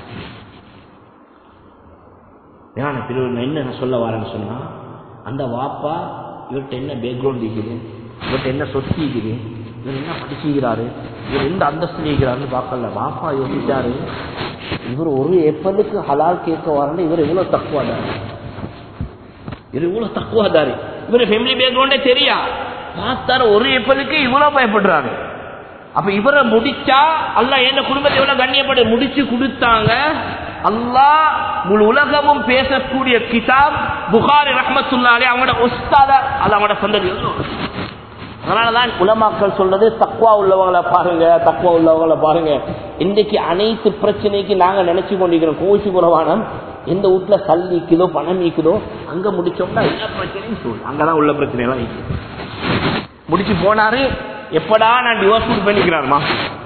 மேலான பெரியோர்கள், என்ன சொல்ல வரேன்னு சொன்னா, அந்த வாப்பா இவர்கிட்ட என்ன பேக்ரவுண்ட் இருக்குது, இவர்கிட்ட என்ன சொத்து இருக்குது, இவர் என்ன படிச்சுக்கிறாரு, இவர் எந்த அந்தஸ்து இருக்கிறாருன்னு பார்க்கல. வாப்பா யோசிச்சாரு, இவர் ஒரு எப்பலுக்கு ஹலால் கேட்க வரல, இவர் எவ்வளவு தக்குவாதாரு, இவர் இவ்வளவு தக்குவாதாரு, இவர் ஃபேமிலி பேக்ரவுண்டே தெரியா. பார்த்தாரு ஒரு எப்பலுக்கு இவ்வளவு பயப்படுறாரு. அப்ப இவரை முடிச்சா அல்லாஹ் என்ன குடும்பத்தை எவ்வளவு கண்ணியப்பட முடிச்சு கொடுத்தாங்க. அல்லாஹ் முழு உலகமும் பேசக்கூடிய கிதாப் புகாரி ரஹ்மத்துல்லாஹி அலைஹி, அவங்களோட உஸ்தாத அல்லாஹ் அவங்களோட சந்ததி. அதனாலதான் உலமாக்கள் சொல்றது, தக்வா உள்ளவங்களை பாருங்க, தக்வா உள்ளவங்களை பாருங்க. இன்றைக்கு அனைத்து பிரச்சனைக்கு நாங்க நினைச்சு கொண்டிருக்கிறோம், கோச்சு குறவானம் எந்த வீட்டுல கல் நீக்குதோ பணம் நீக்குதோ அங்க முடிச்சோம்னா எல்லா பிரச்சனையும் சொல்லு, அங்கதான் உள்ள பிரச்சனை எல்லாம் நீக்குது. முடிச்சு போனாரு, எப்படா நான் டிவோர்ஸ் பண்ணிக்கிறாருமா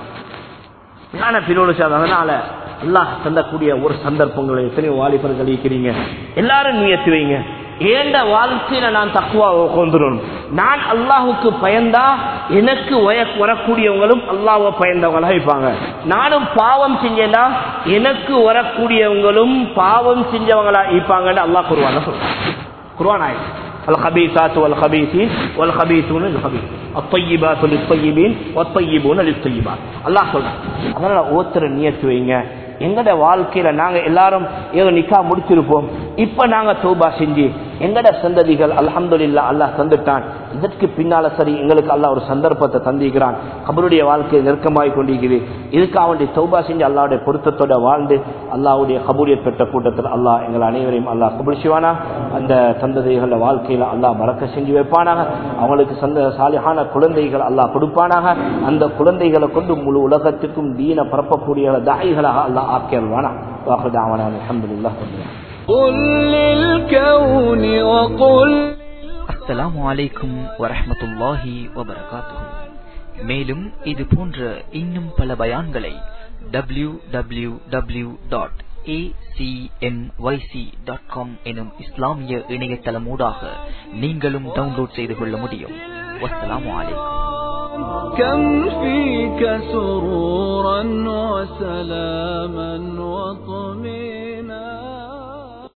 பிரோடு. அதனால அல்லாஹ் தந்தக்கூடிய ஒரு சந்தர்ப்பங்களை எத்தனை வாலிபர்கள் இருக்கிறீங்க, எல்லாரும் நியத்து வைங்க, ஏண்ட வாழ்க்கையில நான் தக்குவா கொண்டுறோம். நான் அல்லாஹுக்கு பயந்தா எனக்கு வரக்கூடியவங்களும் அல்லாஹ்வை பயந்தவங்களா இருப்பாங்க. நானும் பாவம் செஞ்சேன்னா எனக்கு வரக்கூடியவங்களும் பாவம் செஞ்சவங்களா இருப்பாங்கன்னு அல்லாஹ் குர்ஆன்ல சொல்றான். குர்ஆன் ஆயத், الخبيثات والخبيثين والخبيثون للخبيث الطيبات للطيبين والطيبون للطيبات. அல்லாஹ் சொல்றான். அதனால ஓத்தர நியத்து வைங்க, எங்கட வாழ்க்கையில நாங்க எல்லாரும் ஏதோ நிக்கா முடிச்சிருப்போம். இப்ப நாங்க தௌபா செஞ்சு எங்கட சந்ததிகள் அல்ஹம்துலில்லாஹ் அல்லாஹ் தந்துட்டான். இதற்கு பின்னால சரி எங்களுக்கு அல்லாஹ் ஒரு சந்தர்ப்பத்தை தந்திக்கிறான். கபருடைய வாழ்க்கை நெருக்கமாய் கொண்டிருக்குது. இதுக்கு அவனுடைய தௌபா செஞ்சு அல்லாஹ்வுடைய பொருத்தத்தோட வாழ்ந்து அல்லாஹ்வுடைய கபூலியத் பெற்ற கூட்டத்தில் அல்லாஹ் எங்கள் அனைவரையும் அல்லாஹ் கபூல் செய்வானா. அந்த சந்ததிகள வாழ்க்கையில அல்லாஹ் பரக்கத் செஞ்சு வைப்பானாக. அவங்களுக்கு சந்த சாலிஹான குழந்தைகள் அல்லாஹ் கொடுப்பானாக. அந்த குழந்தைகளை கொண்டு முழு உலகத்துக்கும் தீன பரப்பக்கூடிய தாயிகளாக அல்லாஹ் ஆக்கியல்வானா. வாஹிரு தஅவானா அல்ஹம்துலில்லாஹ். அஸ்ஸலாமு அலைக்கும் வரஹ்மத்துல்லாஹி வபரகாத்துஹு. மேலும் இது போன்ற இன்னும் பல பயான்களை W W W dot A C M Y C dot com எனும் இஸ்லாமிய இணையதளமூடாக நீங்களும் டவுன்லோட் செய்து கொள்ள முடியும். வஸ்ஸலாமு அலைக்கும். كم فيك سرورا وسلاما وطمئنانا